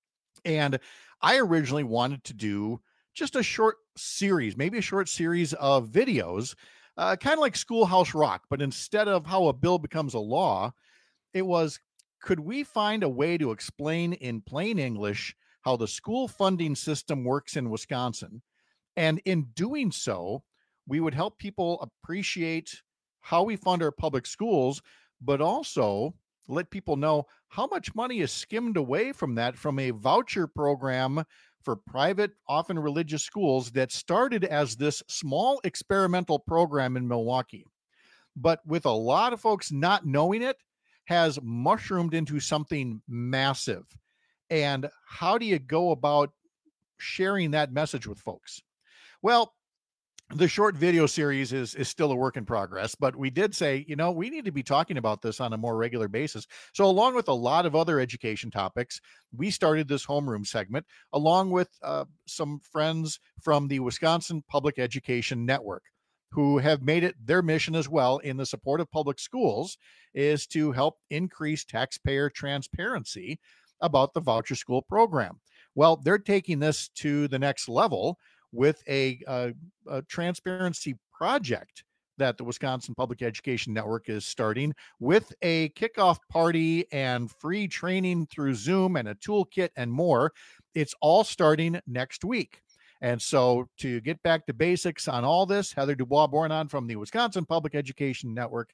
And I originally wanted to do just a short series, maybe a short series of videos, kind of like Schoolhouse Rock, but instead of how a bill becomes a law, it was, could we find a way to explain in plain English how the school funding system works in Wisconsin? And in doing so, we would help people appreciate how we fund our public schools, but also let people know how much money is skimmed away from that from a voucher program for private, often religious schools that started as this small experimental program in Milwaukee. But with a lot of folks not knowing it, has mushroomed into something massive. And how do you go about sharing that message with folks? Well, the short video series is still a work in progress, but we did say, we need to be talking about this on a more regular basis. So along with a lot of other education topics, we started this homeroom segment along with some friends from the Wisconsin Public Education Network, who have made it their mission as well in the support of public schools is to help increase taxpayer transparency about the voucher school program. Well, they're taking this to the next level with a transparency project that the Wisconsin Public Education Network is starting with a kickoff party and free training through Zoom and a toolkit and more. It's all starting next week. And so to get back to basics on all this, Heather Dubois-Bornon from the Wisconsin Public Education Network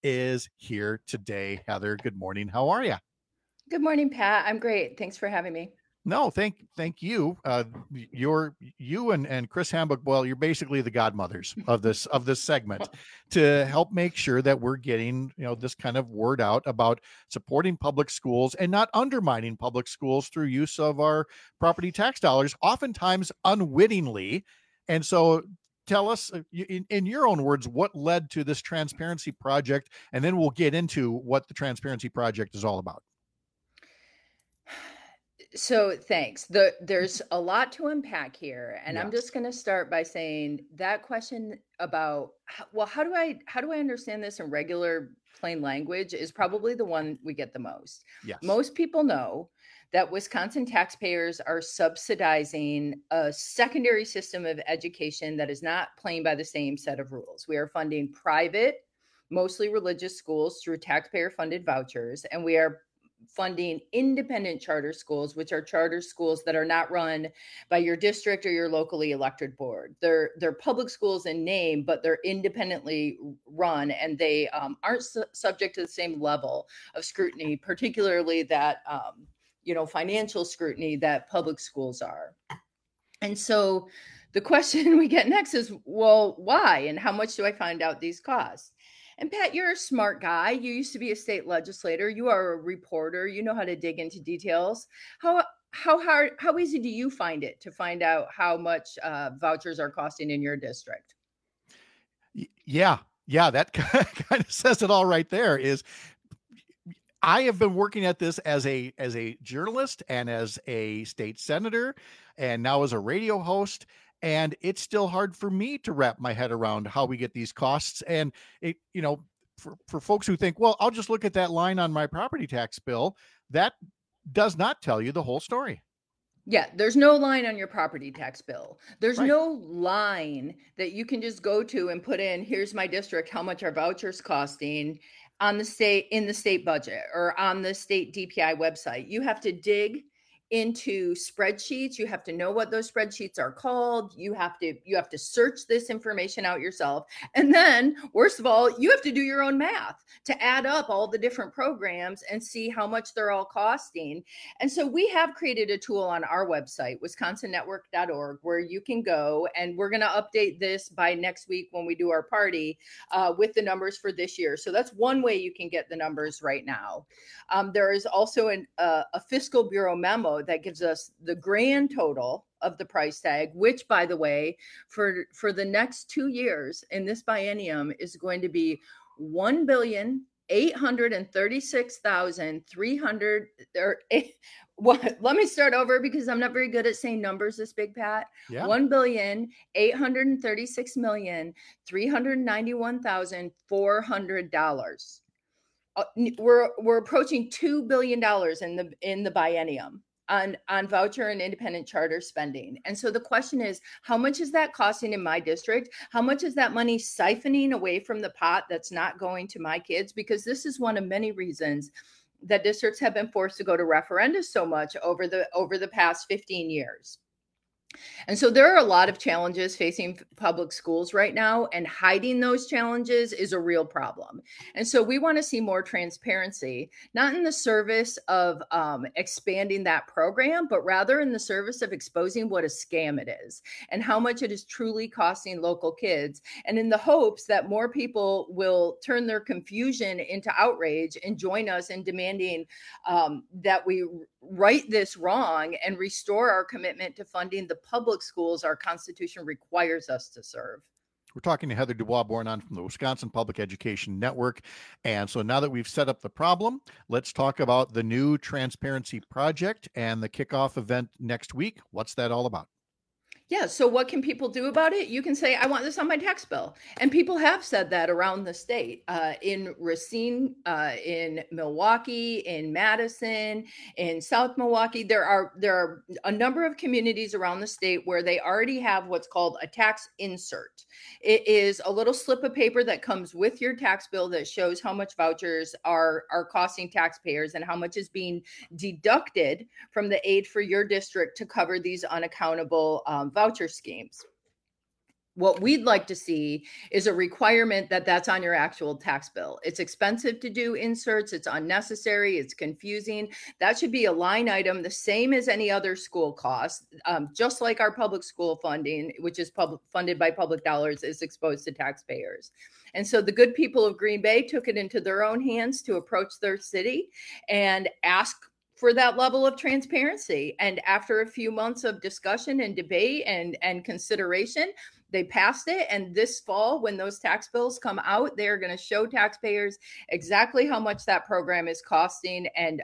is here today. Heather, good morning. How are you? Good morning, Pat. I'm great. Thanks for having me. No, thank you. You and Chris Hambuck, well, you're basically the godmothers of this segment to help make sure that we're getting, this kind of word out about supporting public schools and not undermining public schools through use of our property tax dollars, oftentimes unwittingly. And so tell us in your own words, what led to this transparency project, and then we'll get into what the transparency project is all about. So thanks. There's a lot to unpack here, and I'm just going to start by saying that question about, well, how do I understand this in regular plain language is probably the one we get the most. Yes. Most people know that Wisconsin taxpayers are subsidizing a secondary system of education that is not playing by the same set of rules. We are funding private, mostly religious schools through taxpayer-funded vouchers, and we are funding independent charter schools, which are charter schools that are not run by your district or your locally elected board. They're public schools in name, but they're independently run, and they aren't subject to the same level of scrutiny, particularly that financial scrutiny that public schools are. And so the question we get next is, well, why and how much do I find out these costs? And Pat, you're a smart guy. You used to be a state legislator. You are a reporter. You know how to dig into details. How easy do you find it to find out how much vouchers are costing in your district? Yeah, that kind of says it all right there. Is I have been working at this as a journalist and as a state senator, and now as a radio host. And it's still hard for me to wrap my head around how we get these costs. And for folks who think, well, I'll just look at that line on my property tax bill, that does not tell you the whole story. Yeah, there's no line on your property tax bill. There's Right. no line that you can just go to and put in, here's my district, how much are vouchers costing on the state budget or on the state DPI website. You have to dig into spreadsheets. You have to know what those spreadsheets are called. You have to search this information out yourself. And then, worst of all, you have to do your own math to add up all the different programs and see how much they're all costing. And so we have created a tool on our website, wisconsonnetwork.org, where you can go, and we're going to update this by next week when we do our party with the numbers for this year. So that's one way you can get the numbers right now. There is also a Fiscal Bureau memo that gives us the grand total of the price tag, which, by the way, for the next 2 years in this biennium is going to be $1,836,300. Let me start over because I'm not very good at saying numbers this big, Pat. Yeah. $1,836,391,400. We're approaching $2 billion in the biennium on voucher and independent charter spending. And so the question is, how much is that costing in my district? How much is that money siphoning away from the pot that's not going to my kids? Because this is one of many reasons that districts have been forced to go to referenda so much over the past 15 years. And so there are a lot of challenges facing public schools right now, and hiding those challenges is a real problem. And so we want to see more transparency, not in the service of expanding that program, but rather in the service of exposing what a scam it is and how much it is truly costing local kids, and in the hopes that more people will turn their confusion into outrage and join us in demanding that we right this wrong and restore our commitment to funding the public schools our Constitution requires us to serve. We're talking to Heather Dubois-Bornon from the Wisconsin Public Education Network. And so now that we've set up the problem, let's talk about the new Transparency Project and the kickoff event next week. What's that all about? Yeah. So what can people do about it? You can say, I want this on my tax bill. And people have said that around the state, in Racine, in Milwaukee, in Madison, in South Milwaukee. There are a number of communities around the state where they already have what's called a tax insert. It is a little slip of paper that comes with your tax bill that shows how much vouchers are costing taxpayers and how much is being deducted from the aid for your district to cover these unaccountable voucher schemes. What we'd like to see is a requirement that that's on your actual tax bill. It's expensive to do inserts. It's unnecessary. It's confusing. That should be a line item, the same as any other school cost, just like our public school funding, which is funded by public dollars, is exposed to taxpayers. And so the good people of Green Bay took it into their own hands to approach their city and ask for that level of transparency. And after a few months of discussion and debate and consideration, they passed it. And this fall, when those tax bills come out, they are going to show taxpayers exactly how much that program is costing and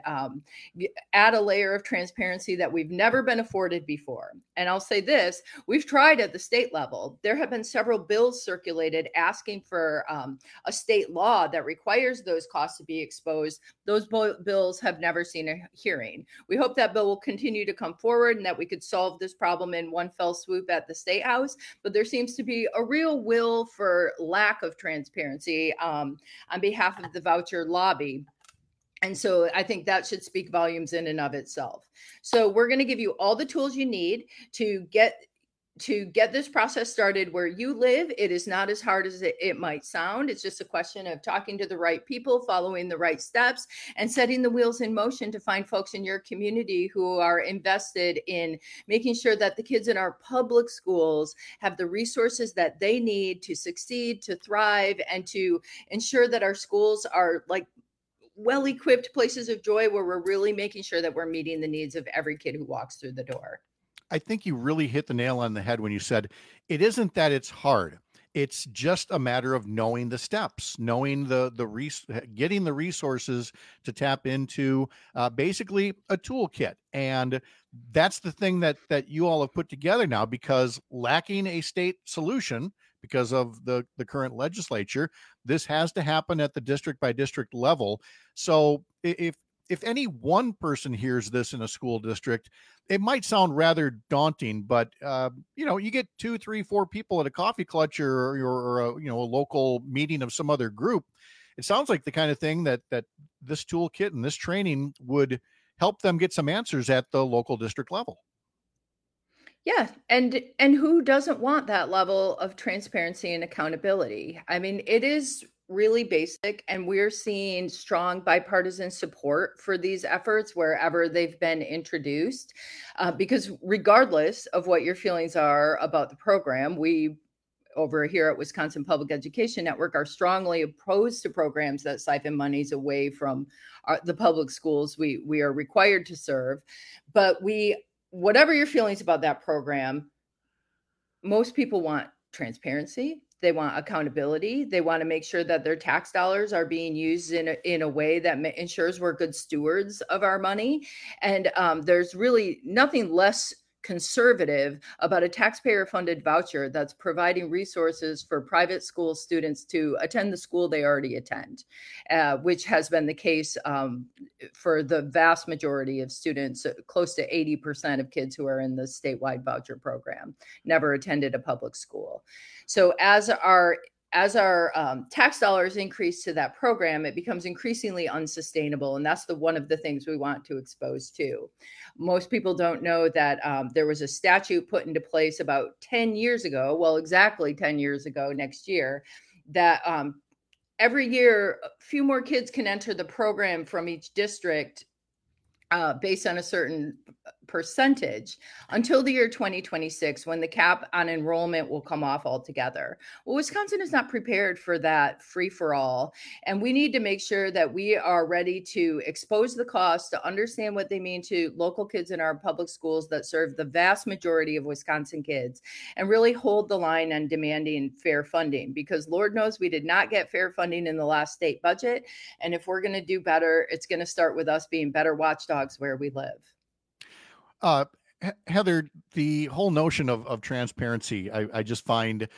add a layer of transparency that we've never been afforded before. And I'll say this, we've tried at the state level. There have been several bills circulated asking for a state law that requires those costs to be exposed. Those bills have never seen a hearing. We hope that bill will continue to come forward and that we could solve this problem in one fell swoop at the State House. But there seems to be a real will for lack of transparency on behalf of the voucher lobby. And so I think that should speak volumes in and of itself. So we're going to give you all the tools you need to get this process started where you live. It is not as hard as it might sound. It's just a question of talking to the right people, following the right steps, and setting the wheels in motion to find folks in your community who are invested in making sure that the kids in our public schools have the resources that they need to succeed, to thrive, and to ensure that our schools are like well-equipped places of joy where we're really making sure that we're meeting the needs of every kid who walks through the door. I think you really hit the nail on the head when you said it isn't that it's hard. It's just a matter of knowing the steps, knowing getting the resources to tap into basically a toolkit. And that's the thing that you all have put together now, because lacking a state solution because of the current legislature, this has to happen at the district by district level. So if if any one person hears this in a school district, it might sound rather daunting, but you get 2, 3, 4 people at a coffee clutch or a local meeting of some other group. It sounds like the kind of thing that this toolkit and this training would help them get some answers at the local district level. Yeah, and who doesn't want that level of transparency and accountability? I mean, it is really basic, and we're seeing strong bipartisan support for these efforts wherever they've been introduced, because regardless of what your feelings are about the program, we over here at Wisconsin Public Education Network are strongly opposed to programs that siphon monies away from the public schools we are required to serve. But whatever your feelings about that program, most people want transparency. They want accountability. They want to make sure that their tax dollars are being used in a way that ensures we're good stewards of our money. And there's really nothing less conservative about a taxpayer-funded voucher that's providing resources for private school students to attend the school they already attend, which has been the case for the vast majority of students. Close to 80% of kids who are in the statewide voucher program never attended a public school. So as our tax dollars increase to that program, it becomes increasingly unsustainable. And that's one of the things we want to expose to. Most people don't know that there was a statute put into place about 10 years ago, well, exactly 10 years ago next year, that every year, a few more kids can enter the program from each district based on a certain percentage until the year 2026, when the cap on enrollment will come off altogether. Well, Wisconsin is not prepared for that free-for-all, and we need to make sure that we are ready to expose the costs, to understand what they mean to local kids in our public schools that serve the vast majority of Wisconsin kids, and really hold the line on demanding fair funding, because Lord knows we did not get fair funding in the last state budget. And if we're going to do better, it's going to start with us being better watchdogs where we live. Heather, the whole notion of transparency, I just find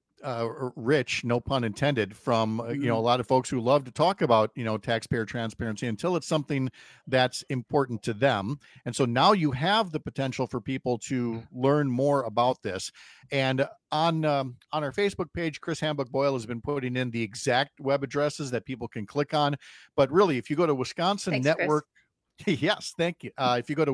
rich, no pun intended, from a lot of folks who love to talk about taxpayer transparency until it's something that's important to them. And so now you have the potential for people to learn more about this. And on our Facebook page, Chris Hambuck Boyle has been putting in the exact web addresses that people can click on. But really, if you go to Wisconsin Thanks, Network. Chris. Yes, thank you. If you go to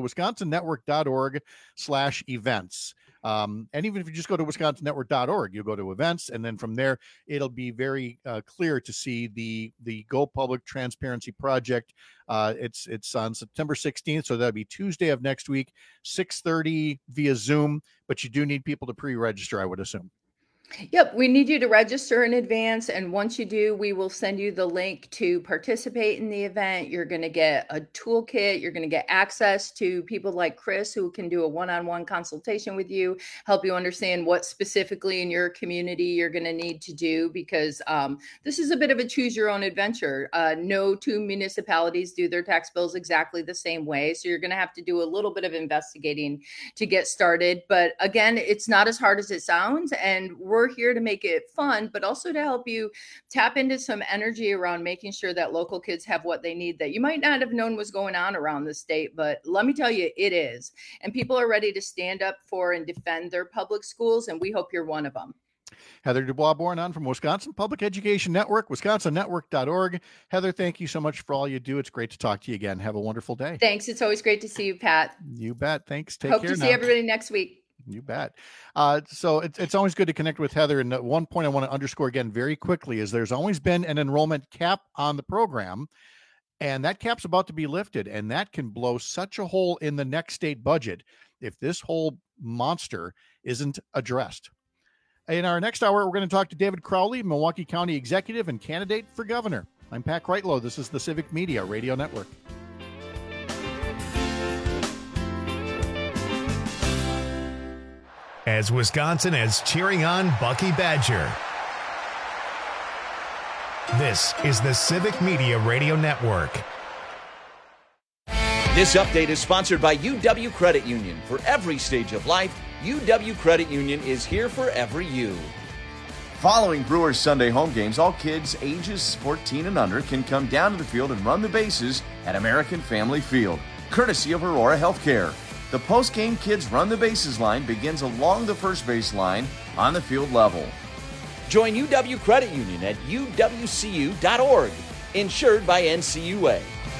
wisconsonnetwork.org/events, and even if you just go to wisconsonnetwork.org, you go to events, and then from there, it'll be very clear to see the Go Public Transparency Project. It's on September 16th, so that'll be Tuesday of next week, 6:30 via Zoom, but you do need people to pre-register, I would assume. Yep, we need you to register in advance, and once you do, we will send you the link to participate in the event. You're going to get a toolkit. You're going to get access to people like Chris, who can do a one-on-one consultation with you, help you understand what specifically in your community you're going to need to do, because this is a bit of a choose-your-own adventure. No two municipalities do their tax bills exactly the same way, so you're going to have to do a little bit of investigating to get started. But again, it's not as hard as it sounds, and we're here to make it fun, but also to help you tap into some energy around making sure that local kids have what they need that you might not have known was going on around the state. But let me tell you, it is. And people are ready to stand up for and defend their public schools, and we hope you're one of them. Heather Dubois-Born on from Wisconsin Public Education Network, wisconsonnetwork.org. Heather, thank you so much for all you do. It's great to talk to you again. Have a wonderful day. Thanks. It's always great to see you, Pat. You bet. Thanks. Take care. Hope to see everybody next week. You bet. So it's always good to connect with Heather. And one point I want to underscore again very quickly is there's always been an enrollment cap on the program, and that cap's about to be lifted, and that can blow such a hole in the next state budget if this whole monster isn't addressed. In our next hour, we're going to talk to David Crowley, Milwaukee County Executive and candidate for governor. I'm Pat Kreitlow. This is the Civic Media Radio Network. As Wisconsin is cheering on Bucky Badger. This is the Civic Media Radio Network. This update is sponsored by UW Credit Union. For every stage of life, UW Credit Union is here for every you. Following Brewers Sunday home games, all kids ages 14 and under can come down to the field and run the bases at American Family Field, courtesy of Aurora Healthcare. The post-game Kids Run the Bases line begins along the first base line on the field level. Join UW Credit Union at uwcu.org, insured by NCUA.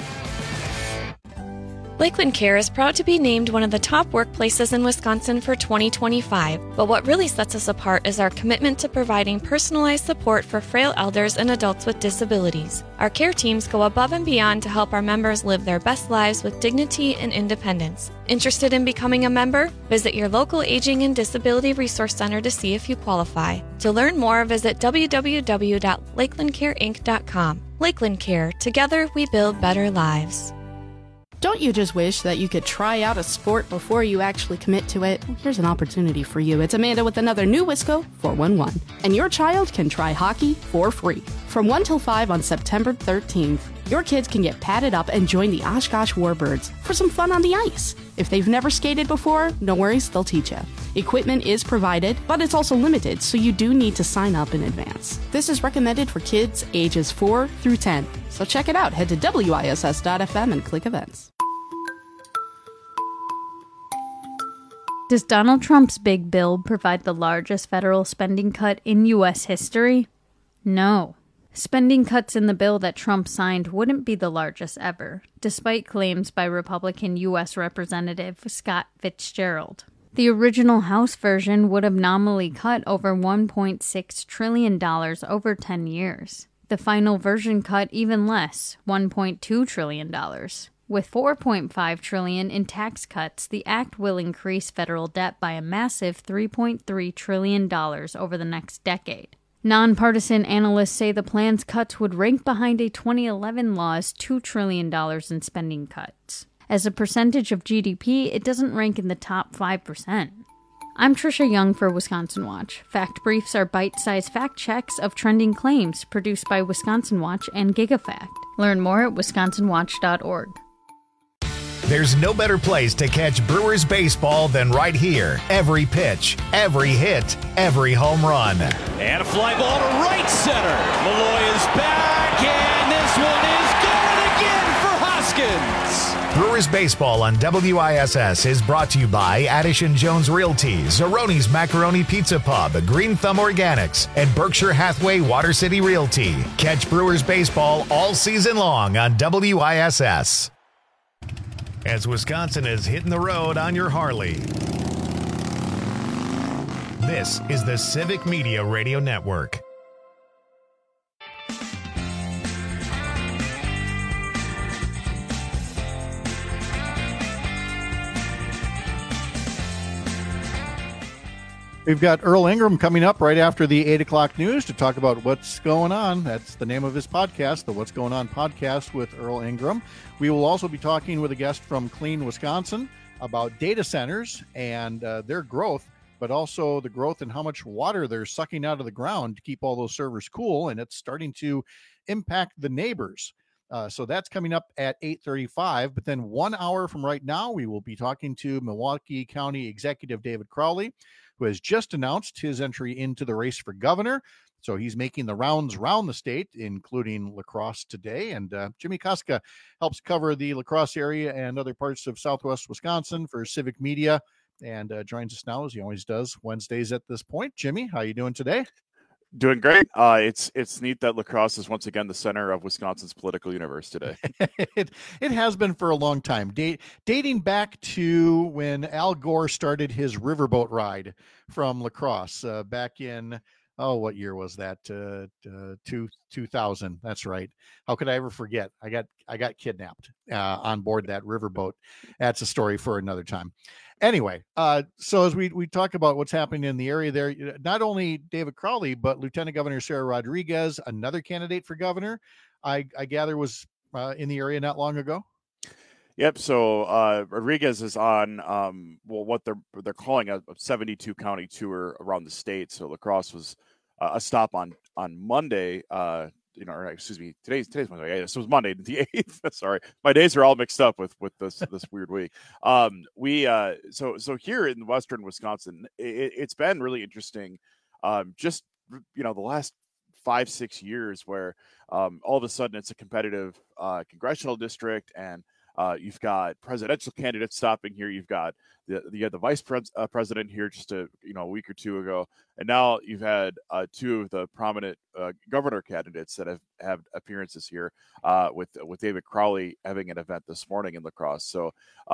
Lakeland Care is proud to be named one of the top workplaces in Wisconsin for 2025, but what really sets us apart is our commitment to providing personalized support for frail elders and adults with disabilities. Our care teams go above and beyond to help our members live their best lives with dignity and independence. Interested in becoming a member? Visit your local Aging and Disability Resource Center to see if you qualify. To learn more, visit www.lakelandcareinc.com. Lakeland Care. Together, we build better lives. Don't you just wish that you could try out a sport before you actually commit to it? Well, here's an opportunity for you. It's Amanda with another new Wisco 411. And your child can try hockey for free. From 1 till 5 on September 13th, your kids can get padded up and join the Oshkosh Warbirds for some fun on the ice. If they've never skated before, no worries, they'll teach you. Equipment is provided, but it's also limited, so you do need to sign up in advance. This is recommended for kids ages 4 through 10. So check it out. Head to WISS.FM and click events. Does Donald Trump's big bill provide the largest federal spending cut in U.S. history? No. Spending cuts in the bill that Trump signed wouldn't be the largest ever, despite claims by Republican U.S. Representative Scott Fitzgerald. The original House version would have nominally cut over $1.6 trillion over 10 years. The final version cut even less, $1.2 trillion. With $4.5 trillion in tax cuts, the act will increase federal debt by a massive $3.3 trillion over the next decade. Nonpartisan analysts say the plan's cuts would rank behind a 2011 law's $2 trillion in spending cuts. As a percentage of GDP, it doesn't rank in the top 5%. I'm Trisha Young for Wisconsin Watch. Fact Briefs are bite-sized fact checks of trending claims produced by Wisconsin Watch and GigaFact. Learn more at wisconsinwatch.org. There's no better place to catch Brewers baseball than right here. Every pitch, every hit, every home run. And a fly ball to right center. Malloy is back, and this one is going again for Hoskins. Brewers baseball on WISS is brought to you by Addison Jones Realty, Zeroni's Macaroni Pizza Pub, Green Thumb Organics, and Berkshire Hathaway Water City Realty. Catch Brewers baseball all season long on WISS. As Wisconsin is hitting the road on your Harley. This is the Civic Media Radio Network. We've got Earl Ingram coming up right after the 8 o'clock news to talk about what's going on. That's the name of his podcast, the What's Going On podcast with Earl Ingram. We will also be talking with a guest from Clean Wisconsin about data centers and their growth, but also the growth and how much water they're sucking out of the ground to keep all those servers cool, and it's starting to impact the neighbors. So that's coming up at 8:35. But then 1 hour from right now, we will be talking to Milwaukee County Executive David Crowley, who has just announced his entry into the race for governor. So he's making the rounds around the state, including La Crosse today. And Jimmy Koska helps cover the La Crosse area and other parts of Southwest Wisconsin for Civic Media, and joins us now, as he always does Wednesdays at this point. Jimmy, how you doing today? Doing great. It's neat that La Crosse is once again the center of Wisconsin's political universe today. It has been for a long time, dating back to when Al Gore started his riverboat ride from La Crosse back in, what year was that? 2000. That's right. How could I ever forget? I got kidnapped on board that riverboat. That's a story for another time. Anyway, so as we talk about what's happening in the area there, not only David Crowley, but Lieutenant Governor Sarah Rodriguez, another candidate for governor, I gather was in the area not long ago. Yep. So Rodriguez is on what they're calling a 72 county tour around the state. So La Crosse was a stop on Monday. Today's Monday. So it was Monday the 8th. Sorry, my days are all mixed up with this weird week. So here in western Wisconsin, it's been really interesting. Just the last 5-6 years where all of a sudden it's a competitive congressional district, and you've got presidential candidates stopping here. You've got the vice president here just a week or two ago, and now you've had two of the prominent governor candidates that have appearances here, with David Crowley having an event this morning in La Crosse. So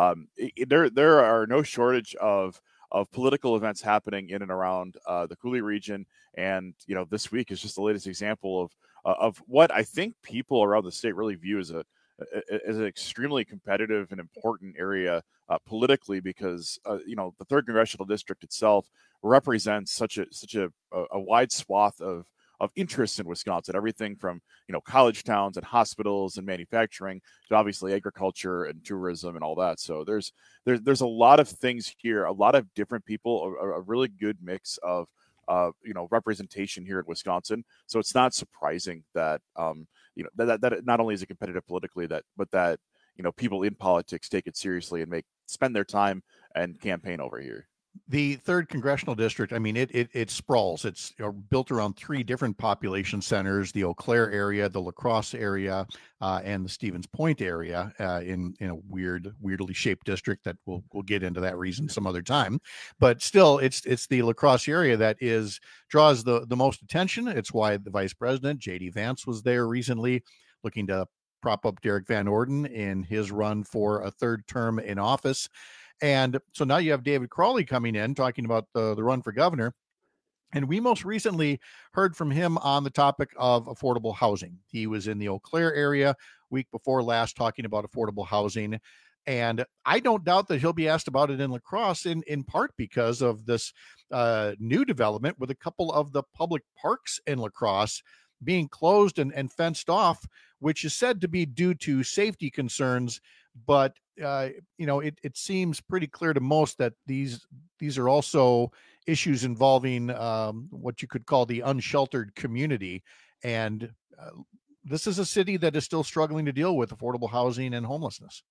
there are no shortage of political events happening in and around the Coulee region, and this week is just the latest example of what I think people around the state really view as an extremely competitive and important area politically, because the 3rd Congressional District itself represents such a wide swath of interest in Wisconsin, everything from college towns and hospitals and manufacturing to obviously agriculture and tourism and all that. So there's a lot of things here, a lot of different people, a really good mix of representation here in Wisconsin. So it's not surprising that that not only is it competitive politically, but that people in politics take it seriously and spend their time and campaign over here. The 3rd Congressional District, I mean, it sprawls. It's built around 3 different population centers: the Eau Claire area, the La Crosse area, and the Stevens Point area, in a weirdly shaped district that we'll get into that reason some other time. But still, it's the La Crosse area that draws the most attention. It's why the Vice President, J.D. Vance, was there recently looking to prop up Derek Van Orden in his run for a 3rd term in office. And so now you have David Crowley coming in talking about the run for governor. And we most recently heard from him on the topic of affordable housing. He was in the Eau Claire area week before last talking about affordable housing. And I don't doubt that he'll be asked about it in La Crosse, in part because of this new development with a couple of the public parks in La Crosse being closed and fenced off, which is said to be due to safety concerns. But it seems pretty clear to most that these are also issues involving what you could call the unsheltered community. And this is a city that is still struggling to deal with affordable housing and homelessness.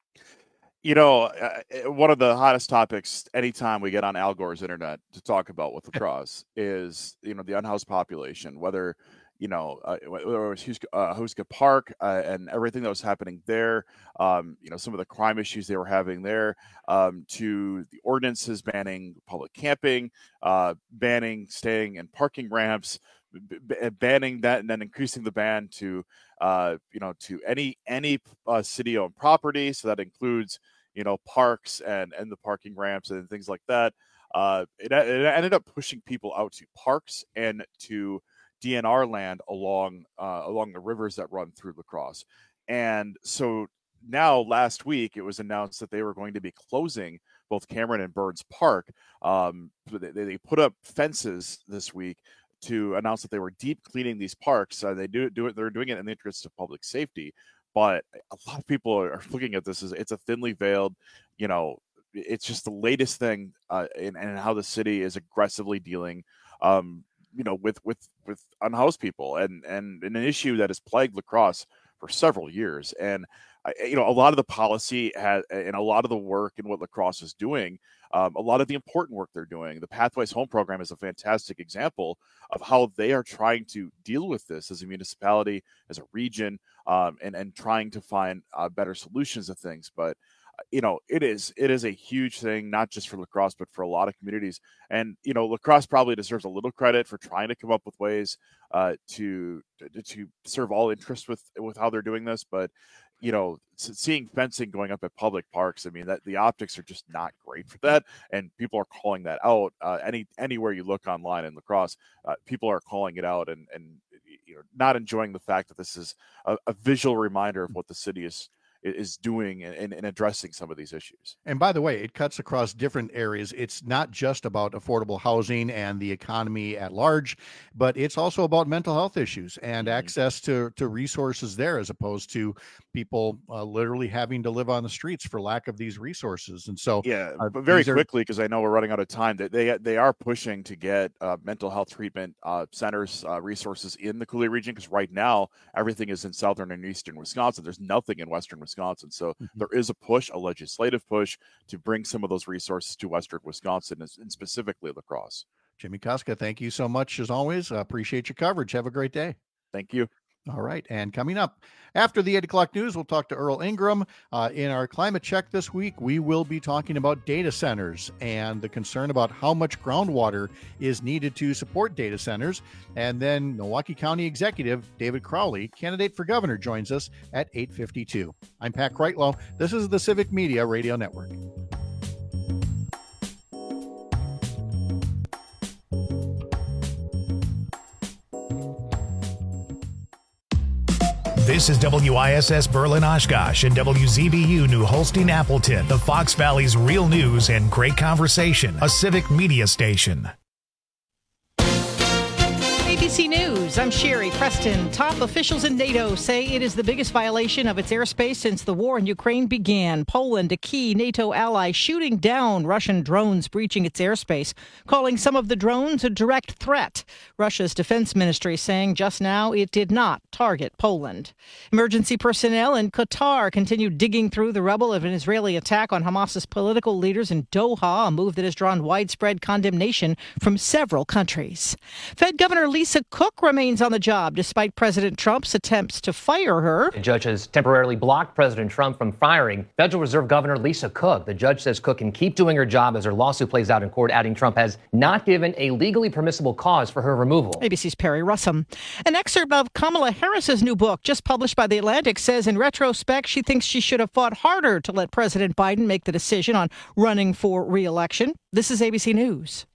One of the hottest topics anytime we get on Al Gore's internet to talk about with La Crosse is, the unhoused population, whether whether it was Huska Park and everything that was happening there, some of the crime issues they were having there, to the ordinances banning public camping, banning staying in parking ramps, banning that, and then increasing the ban to any city-owned property. So that includes parks and the parking ramps and things like that. It ended up pushing people out to parks and to DNR land along the rivers that run through La Crosse. And so now last week it was announced that they were going to be closing both Cameron and Burns Park. They put up fences this week to announce that they were deep cleaning these parks. They're doing it in the interest of public safety. But a lot of people are looking at this as it's a thinly veiled, it's just the latest thing in how the city is aggressively dealing with unhoused people and an issue that has plagued La Crosse for several years. And a lot of the policy and a lot of the work and what La Crosse is doing, a lot of the important work they're doing. The Pathways Home program is a fantastic example of how they are trying to deal with this as a municipality, as a region, and trying to find better solutions to things. But it is a huge thing, not just for La Crosse, but for a lot of communities. And, La Crosse probably deserves a little credit for trying to come up with ways to serve all interests with how they're doing this. But, seeing fencing going up at public parks, I mean, that the optics are just not great for that. And people are calling that out. Anywhere you look online in La Crosse, people are calling it out and not enjoying the fact that this is a visual reminder of what the city is doing in addressing some of these issues. And by the way, it cuts across different areas. It's not just about affordable housing and the economy at large, but it's also about mental health issues and access to resources there, as opposed to people literally having to live on the streets for lack of these resources. And so, but very quickly, because I know we're running out of time, that they are pushing to get mental health treatment centers, resources in the Coulee region, because right now everything is in southern and eastern Wisconsin. There's nothing in western Wisconsin. So there is a legislative push to bring some of those resources to western Wisconsin and specifically La Crosse. Jimmy Koska, thank you so much as always. Appreciate your coverage. Have a great day. Thank you. All right. And coming up after the 8 o'clock news, we'll talk to Earl Ingram. In our climate check this week, we will be talking about data centers and the concern about how much groundwater is needed to support data centers. And then Milwaukee County Executive David Crowley, candidate for governor, joins us at 8:52. I'm Pat Kreitlow. This is the Civic Media Radio Network. This is WISS Berlin Oshkosh and WZBU New Holstein Appleton, the Fox Valley's real news and great conversation, a civic media station. ABC News, I'm Sherry Preston. Top officials in NATO say it is the biggest violation of its airspace since the war in Ukraine began. Poland, a key NATO ally, shooting down Russian drones breaching its airspace, calling some of the drones a direct threat. Russia's defense ministry saying just now it did not target Poland. Emergency personnel in Qatar continue digging through the rubble of an Israeli attack on Hamas's political leaders in Doha, a move that has drawn widespread condemnation from several countries. Fed Governor Lisa Cook remains on the job despite President Trump's attempts to fire her. A judge has temporarily blocked President Trump from firing Federal Reserve Governor Lisa Cook. The judge says Cook can keep doing her job as her lawsuit plays out in court, adding Trump has not given a legally permissible cause for her removal. ABC's Perry Russum. An excerpt of Kamala Harris's new book, just published by The Atlantic, says in retrospect she thinks she should have fought harder to let President Biden make the decision on running for re-election. This is ABC News.